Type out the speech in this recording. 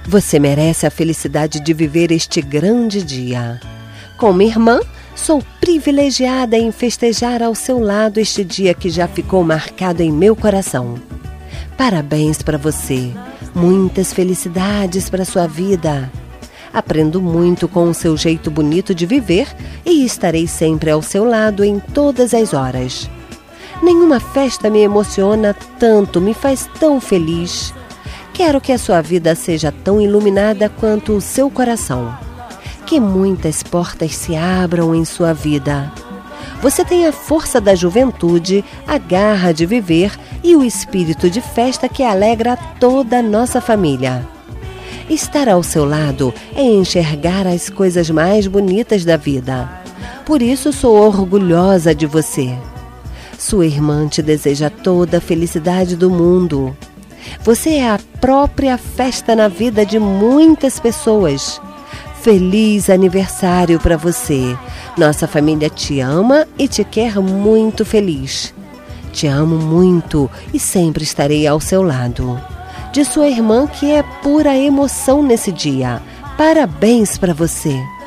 Você merece a felicidade de viver este grande dia. Como irmã, sou privilegiada em festejar ao seu lado este dia que já ficou marcado em meu coração. Parabéns para você. Muitas felicidades para sua vida. Aprendo muito com o seu jeito bonito de viver e estarei sempre ao seu lado em todas as horas. Nenhuma festa me emociona tanto, me faz tão feliz. Quero que a sua vida seja tão iluminada quanto o seu coração. Que muitas portas se abram em sua vida. Você tem a força da juventude, a garra de viver e o espírito de festa que alegra toda a nossa família. Estar ao seu lado é enxergar as coisas mais bonitas da vida. Por isso sou orgulhosa de você. Sua irmã te deseja toda a felicidade do mundo. Você é a própria festa na vida de muitas pessoas. Feliz aniversário para você. Nossa família te ama e te quer muito feliz. Te amo muito e sempre estarei ao seu lado. De sua irmã, que é pura emoção nesse dia. Parabéns para você.